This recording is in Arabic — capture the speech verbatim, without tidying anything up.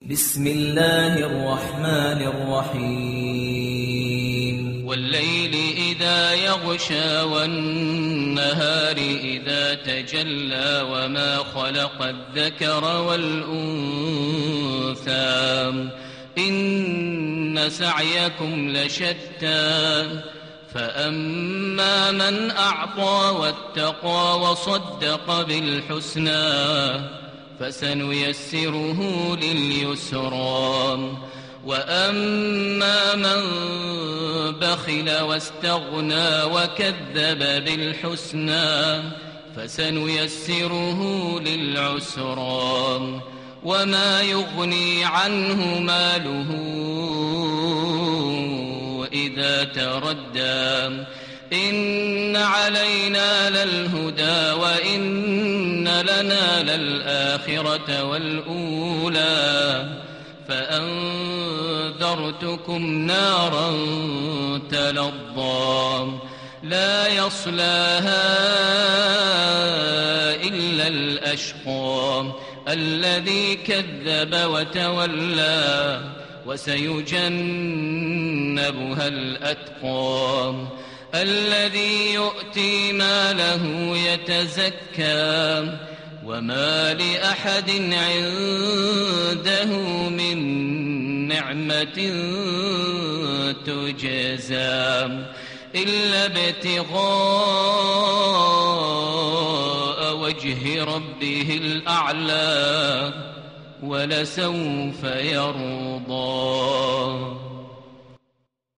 بسم الله الرحمن الرحيم والليل إذا يغشى والنهار إذا تجلى وما خلق الذكر والأنثى إن سعيكم لشتى فأما من أعطى واتقى وصدق بالحسنى فسنيسره لليسرى وأما من بخل واستغنى وكذب بالحسنى فسنيسره للعسرى وما يغني عنه ماله إذا تردى إن علينا للهدى وإن لنا للآخرة والأولى فأنذرتكم نارا تلظى لا يصلاها إلا الأشقى الذي كذب وتولى وسيجنبها الأتقى الذي يؤتي ماله يتزكى وما لأحد عنده من نعمة تجزى إلا ابتغاء وجه ربه الأعلى ولسوف يرضى.